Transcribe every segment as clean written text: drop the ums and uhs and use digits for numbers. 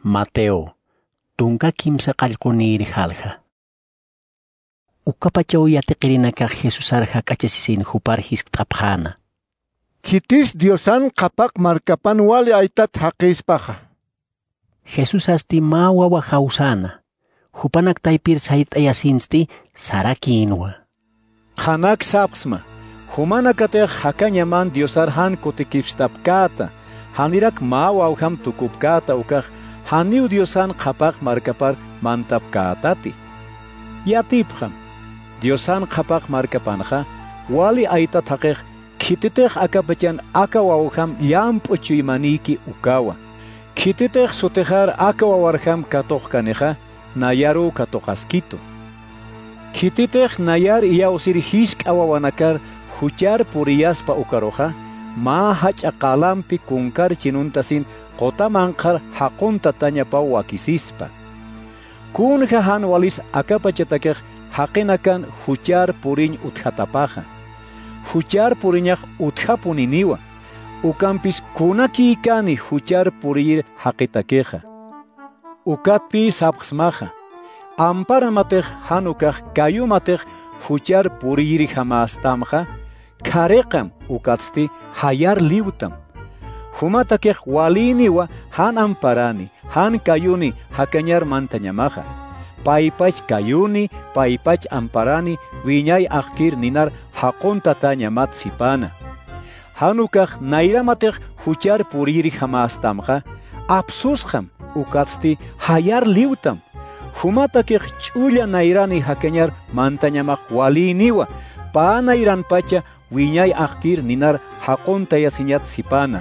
Mateo, tunka kimsa qallquniri halqa. Ukapachaw yatiqirinaka Jesus arqa kachasisin hupar hisk't'apqana. Kitis Diosan qapak markapan wali aytat haqispaqa. Jesus asti mawawa hausana. Hupanak taypir sayt'ayasinsti sarakinwa. Qanak sapsma. Humanakatej hakañaman Diosar han kutikipstapkata. Hanirak mawawham tukupkata ukaq haniu Diosan qapak markapar mantapkatati. Yatipqam. Diosan qapak markapanqa wali aytat haqej kititej akapachan akawawham llamp'uchuymaniki ukawa. Kititej sutejar akawawarham katoqkaniqa nayaru katoqaskito. Kititej nayar iyawsir hisk'awawanakar huchar puriyaspa ukaroqa ma hach'aqalampi kunkar chinuntasin qotamanqar haqunta tañapa wakisispa. Kunja han walis akapachatakej haqinakan huchar puriñ utjatapaja. Huchar puriñaq utjapuniniwa. Ukampis kunaki kani huchar purir haqitakeja. Ukatpi sapqsmaja. Amparamatej hanukaj kayumatej huchar purir hamastamja. Kareqam ukatsti hayar liutam. Humatakej waliniwa han amparani, han kayuni hakañar mantañamaja. Paypach kayuni, paypach amparani, wiñay akir ninar haqunta tañamat sipana. Hanukaj nairamatej huchar puriri hamastamja, absusham ukatsti hayar liutam. Humatakej ch'ulla nairani hakañar mantañamaq waliniwa, pa nairan pacha wiñay akir ninar haqunta yasiñat sipana.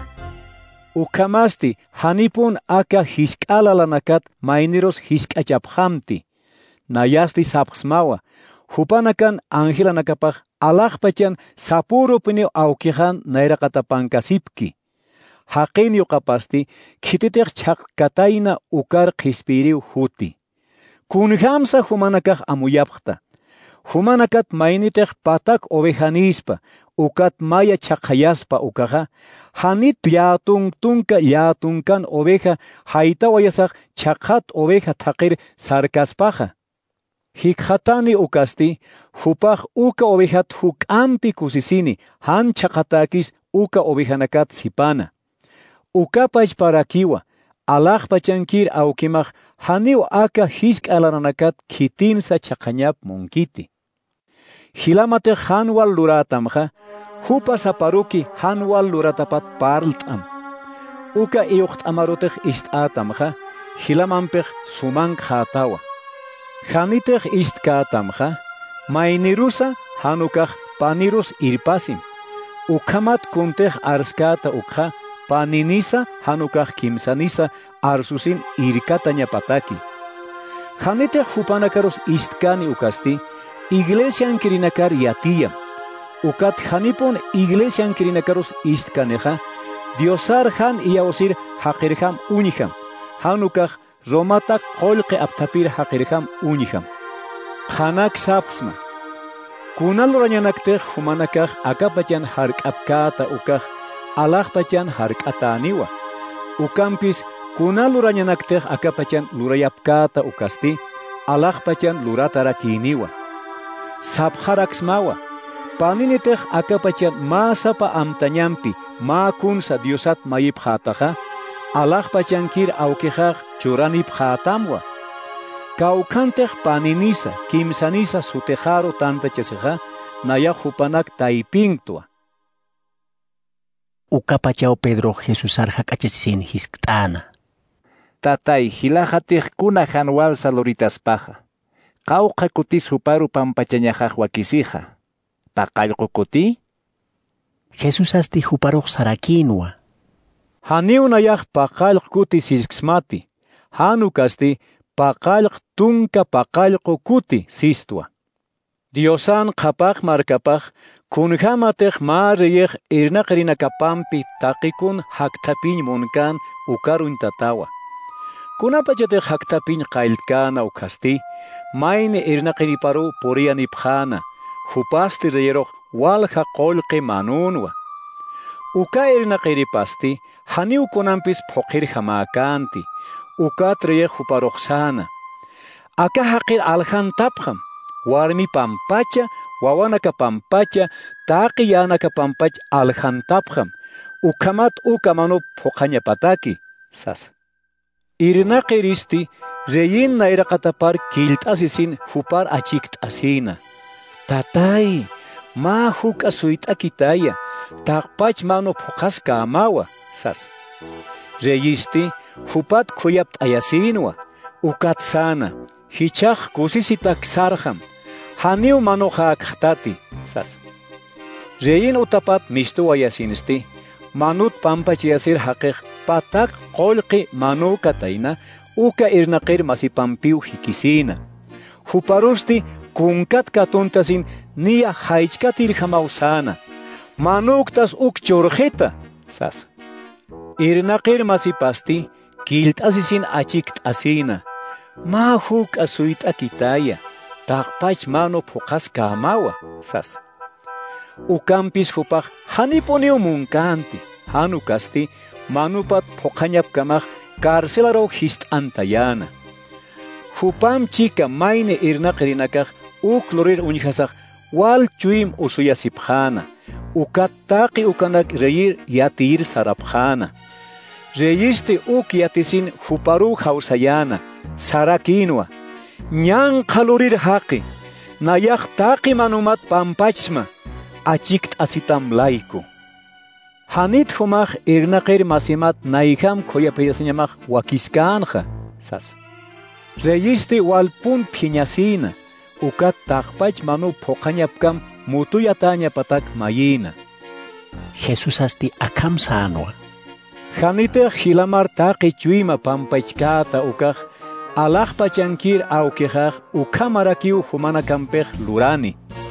Ukamasti hanipun aka hisk'alalanakat mayniros hisk'achaphamti. Nayasti sapqsmawa, hupanakan angelanakapaj alaqpachan sapurupini awkijan nairaqatapankasipki. Haqinyo qapasti kititej chaqkatayna ukar qispiriw huti. Kunhamsa humanakaj amuyapqta. Humanakat maynitej patak ovejanispa, ukat maya chaqayaspa ukaja, hanit tunka llatunkan oveja haytawayasaq chaqat oveja taqir sarkaspaja. Hikhatani ukasti, hupaq uka ovejat huk'ampi kusisini, han chaqatakis uka ovejanakat sipana. Ukapach parakiwa, alaqpachankir awkimaq haniw aka hisk'alananakat kitinsa chaqañap munkiti. Hilamatej hanwal luratamja, hupa saparuki hanwal luratapat parlt'am. Uka iyuqt'amarutej ist'atamja, hilamanpej sumank hatawa. Hanitej istkatamja, maynirusa hanukaj panirus irpasim. Ukamat kuntej arskata ukja, paninisa hanukaj kimsanisa arsusin irkatañapataki. Hanitej hupanakaros istkani ukasti, iglesian kirinakar yatiyam. Ukat hanipon iglesian kirinakaros istkaneja, Diosar han iyawsir haqirjam uñijam. Hanukaj Romata qollqi aptapir haqirjam uñijam. Qanak sapsma. Kunal rañanaktej humanakaj akapachan hark'apkata ukaj, alaqpachan hark'ataniwa. Ukampis kunal rañanaktej akapachan lurayapkata ukasti, alaqpachan luratarakiniwa. Sapjaraksmawa. Paninitej akapachan masapa amtañampi, ma kunsa Diosat mayipjataja, alaqpachankir awkijaj churanipjatamwa. Kaukantej paninisa, kimsanisa sutejaro tantachasija, nayaq hupanak taypintua. Ukapachaw Pedro Jesus arqa k'achasisin hisk't'ana. Tatay hilajatej kuna hanwal saluritaspaja. Qawqa kutis huparu pampachañajaj wakisija. Paqallqu kuti? Jesus asti huparuq sarakinwa. Haniw nayaq paqallq kuti siskmati. Hanukasti paqallq tunka paqallqu kuti sistwa. Diosan qapak markapaj kunhamatej mariyej irnaqrinakapampi taqikun haktapin munkan ukarun tatawa. Kunapachatej haktapin qayltkana ukasti, mayni irnaqriparu puriyanipjana, hupasti reyeroq walja qollqi manunwa. Uka irnaqiripasti, haniw kunampis phoqir hamakanti, ukatriye huparoxana. Aka haqir alhan tapkham. Warmi pampacha, wawanaka pampacha, taqi yanaka pampach alhan tapkham. Ukamat ukamano pokanya pataki. Sas. Irnaqiristi reyin nairaqatapar kilt'asisin hupar achikt asina. Tatay, ma huk asuita kitaya. Taqpach mano pokaska amawa. Sas. Reyisti hupat kuyapt ayasinwa. Ukat sana. Hichaq kusisitak sarham. Haniu mano haaqtati. Sas. Reyin utapat mishtu ayasinisti. Manut pampachiyasir haqiq patak qolqi manu katayna uka irnaqir masipampiu hikisina. Huparusti kunkat katuntasin niya haichkatir hamausana. Manuktas uk chorjeta. Sas. Irnaqir masipasti kilt'asisin achikt asina. Ma huk asuit akitaya. Taqpach mano puqasqa amawa. Sas. Ukampis hupaq hanipuniu munkanti. Hanu kasti manupat pokañapkamaq karcelaro hist'antayana. Hupam chika mayne irnaqrinakaq uklorir uñhasaq wal chuim usuyasipjana. Ukat taqi ukanak reyir yatir sarapjana. Reyisti uk yatisin huparu hausayana. Sarakinwa. Ñan qalurir haqi. Nayaq taqi manumat pampachma. Achikt asitam laiku. Hanit humaq irnaqir masimat naiham koyapayasñamaq wakiskanja. Sas. Reyisti walpun phiñasina. Ukat taqpach manu pokañapkam mutuyataña patak mayina. Jesús asti akam sanwa. Hanite hilamar taqi chuima pampachkata ukaq alaq pachankir auqeqaq ukamarakiu humanakampej lurani.